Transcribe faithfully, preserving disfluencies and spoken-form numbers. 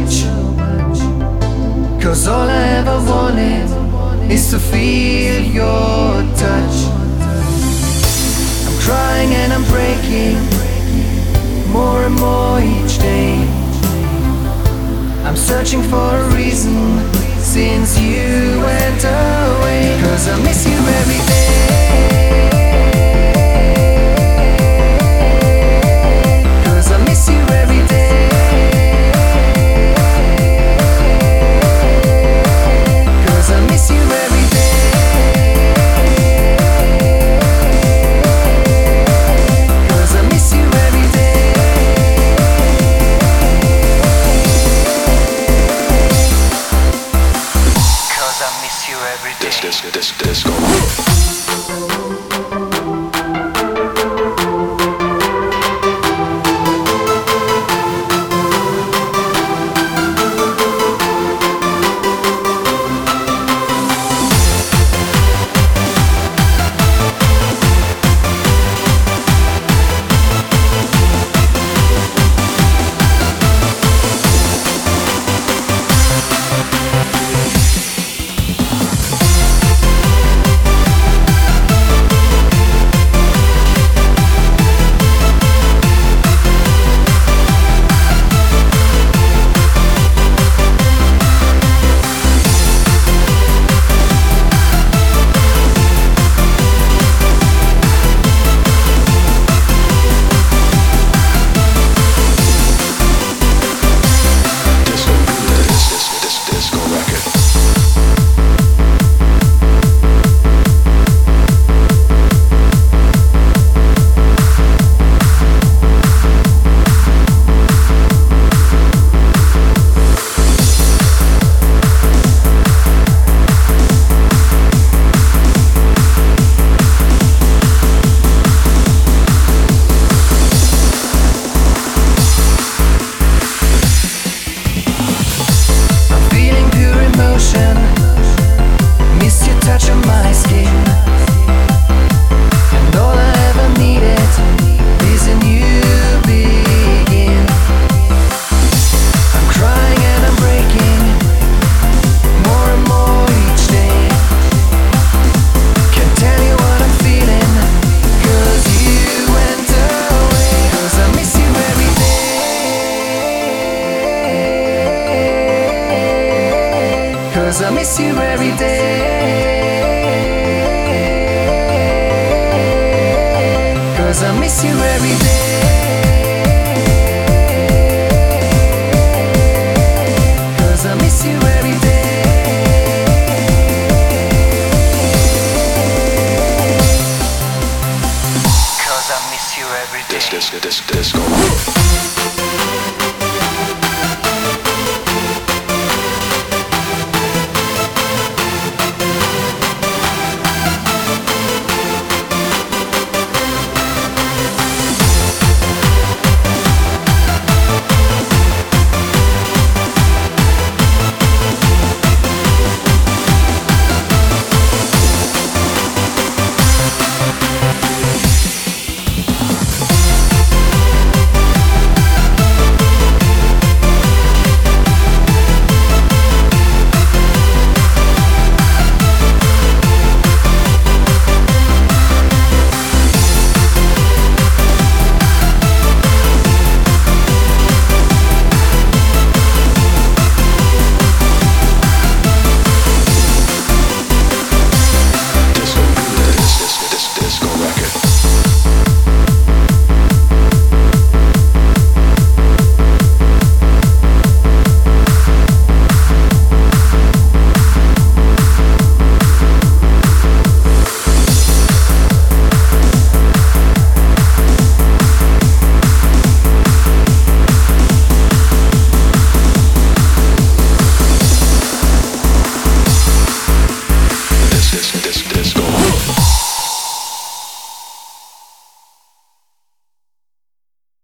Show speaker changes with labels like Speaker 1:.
Speaker 1: much, 'cause all I ever wanted is to feel your touch. I'm crying and I'm breaking more and more each day. I'm searching for a reason since you went away, 'cause I miss you every day. 'Cause I miss you every day. 'Cause I miss you every day. 'Cause I miss you every day. Cause I miss you every day.
Speaker 2: Disco, disco, disco.
Speaker 1: Cause I miss you every day. Cause I miss you every day.